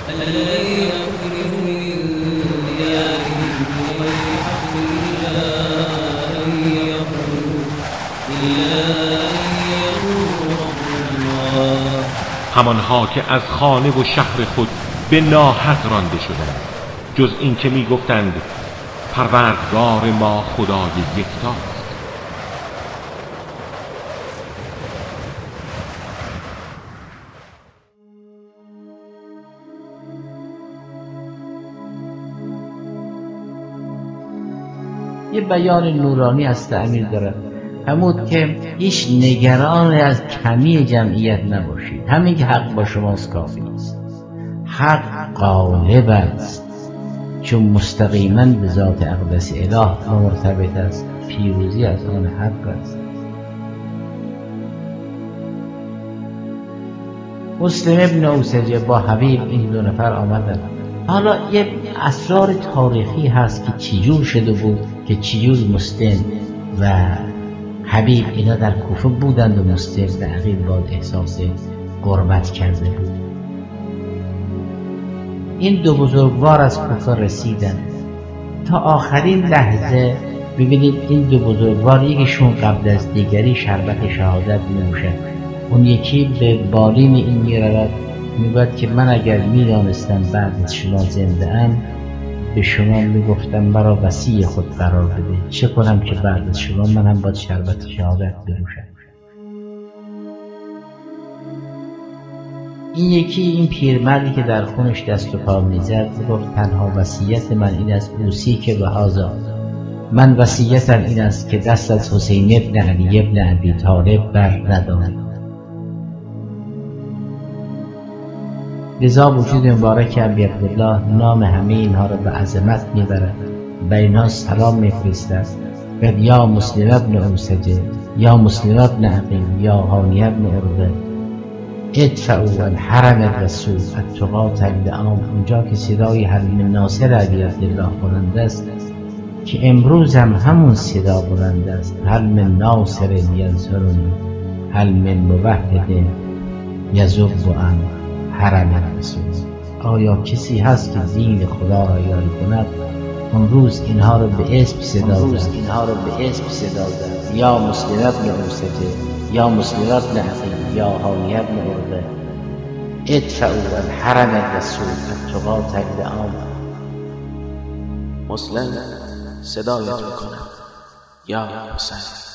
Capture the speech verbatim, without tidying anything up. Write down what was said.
الذين أخرجوا من ديارهم بغير حق إلا أن يقولوا إلا أن يقولوا ربنا الله. همانها که از خانه و شهر خود به ناحق رانده شدند، جز این که می گفتند پروردگار ما خدای یکتاست. یه بیان نورانی از تعمیر داره، همون که هیچ نگران از کمی جمعیت نباشید، همین که حق با شماست کافی است. حق غالب است، چون مستقیما به ذات اقدس اله مرتبط است. پیروزی از آن حق است. مسلم ابن اوسجه با حبیب این دو نفر آمدن. حالا یه اسرار تاریخی هست که چجور شده بود که چجور مسلم و حبیب اینا در کوفه بودند و مسلم به عقیب باد احساس غربت کرده بود. این دو بزرگوار از کوفه رسیدن. تا آخرین لحظه ببینید این دو بزرگوار یکیشون قبل از دیگری شربت شهادت می‌نوشد. اون یکی به بالین این می‌رود، میگوید که من اگر می‌دانستم بعد از شما زنده ام به شما میگفتم مرا وصی خود قرار بده، چه کنم که بعد از شما من هم باید شربت شهادت بنوشم. این یکی این پیرمردی که در خونش دست و پا میزد گفت تنها وصیت من این است اوصی که به هذا، من وصیتم این است که دست از حسین ابن علی ابن ابی طالب بر ندارید. لذا وجود مبارک ابی عبدالله نام همه اینها را به عظمت میبرد، به اینها سلام میفرستد و یا مسلم ابن اوسجه، یا مسلم ابن عقیل، یا هانی ابن عروه، ادفعوا عن حرم الرسول التقاة لعام. اونجا که صدای هل من ناصر ابی عبدالله بلند است که امروز هم همون صدا بلند است، هل من ناصر ینصرنی، هل من موحد یذب عن حرم الرسول. آیا کسی هست که دین خدا را یاری کند؟ اون روز اینها رو به اسم صدا زد، اینها رو به اسم صدا زد، یا مسلم ابن اوسجه، یا مسلم ابن عقیل، یا هانی ابن عروه، ادفعوا عن حرم الرسول التقاة لعام. مسلم صدایت میکنم یا حسین.